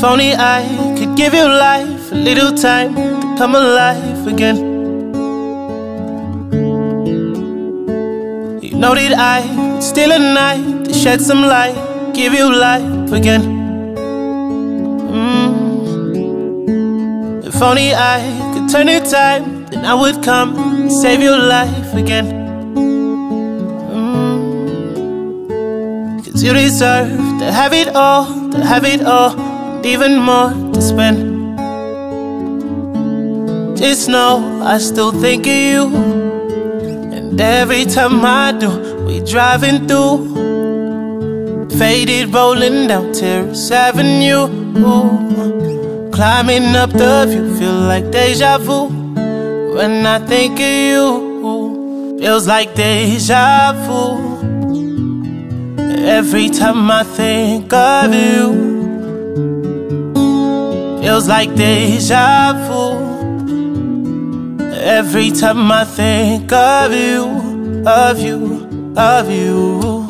If only I could give you life, a little time to come alive again. You know that I would steal a night to shed some light, give you life again. If only I could turn in time, then I would come and save your life again. Cause you deserve to have it all, to have it all, and even more to spend. Just know I still think of you, and every time I do, we driving through faded, rolling down Terrace Avenue. Climbing up the view, feel like deja vu. When I think of you, feels like deja vu. Every time I think of you, feels like deja vu. Every time I think of you, of you, of you.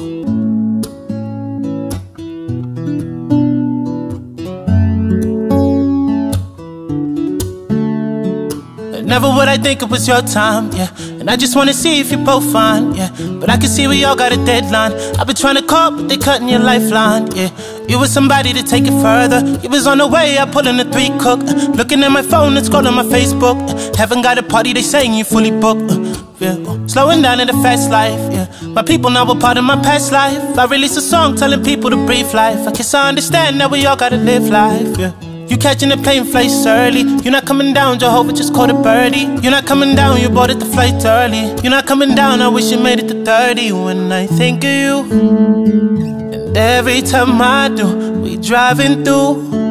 Never would I think it was your time, yeah. And I just wanna see if you're both fine, yeah. But I can see we all got a deadline. I've been trying to call, but they cutting your lifeline, yeah. You was somebody to take it further. You was on the way, I put in a 3 cook. Looking at my phone, it's scrolling my Facebook. Haven't got a party, they saying you fully booked, yeah. Slowing down in the fast life, yeah. My people now a part of my past life. I release a song telling people to breathe life. I guess I understand that we all gotta live life, yeah. You catching the plane flights early. You're not coming down, Jehovah just caught a birdie. You're not coming down, you boarded the flight early. You're not coming down, I wish you made it to 30. When I think of you, and every time I do, we driving through